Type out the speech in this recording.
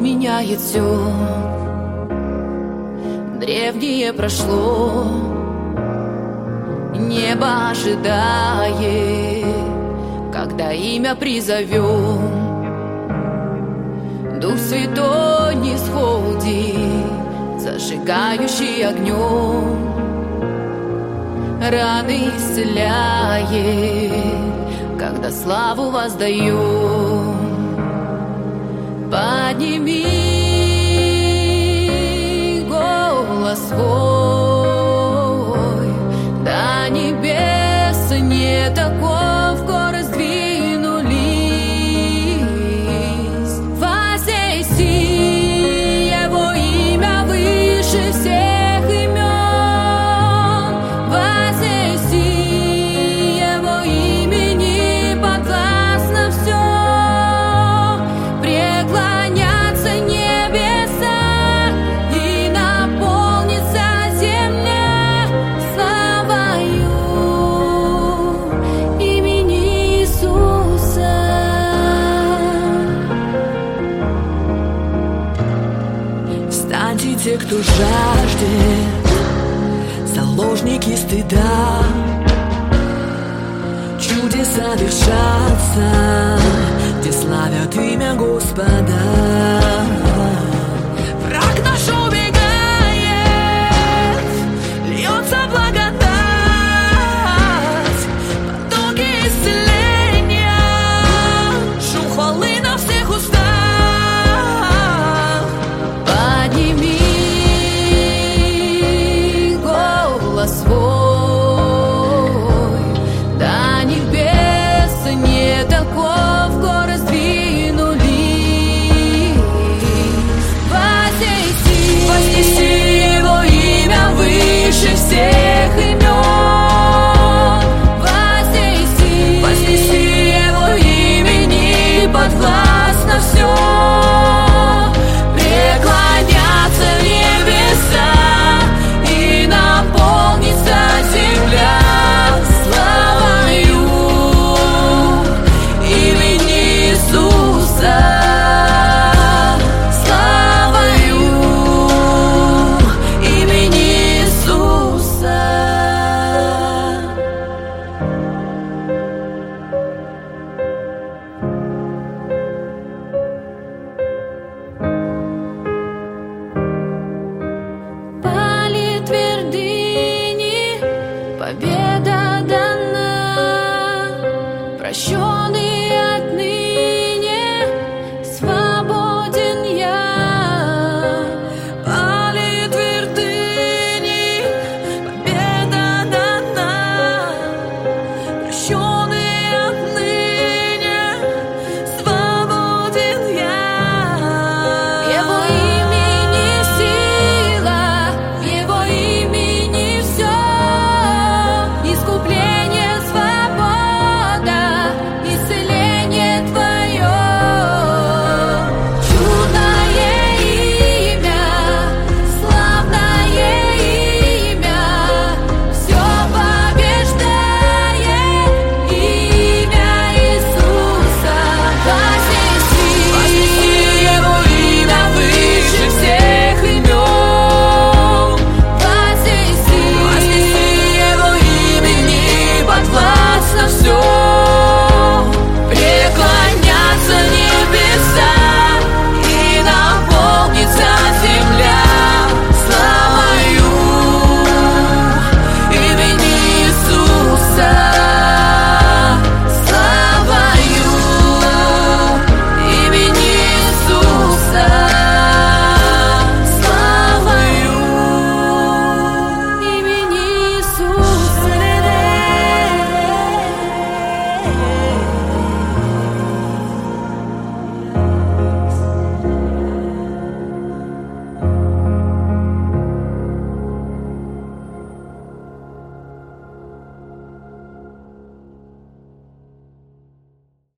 меняет все. Древнее прошло, небо ожидает, когда имя призовем. Дух Святой не сходит, зажигающий огнем, раны исцеляет, когда славу воздаем. Подними голос свой до небес, не таков горы сдвинулись. Вознеси его имя выше всех имен. Вознеси его имени подвластно все. Преклонятся небеса и наполнится земля славою имени Иисуса. Встаньте те, кто жаждет, заложники стыда. Чудеса вершатся, где славят имя Господа. Враг наш убегает, льется благодать, потоки исцеления, шум хвалы на всех устах. Подними голос свой до небес, не таков горы сдвинулись. Вознеси его имя выше всех имен. Вознеси его имени подвластно все. Преклонятся небеса и наполнится земля славою имени Иисуса. Славою имени Иисуса. Пали твердыни, победа дана, прощенный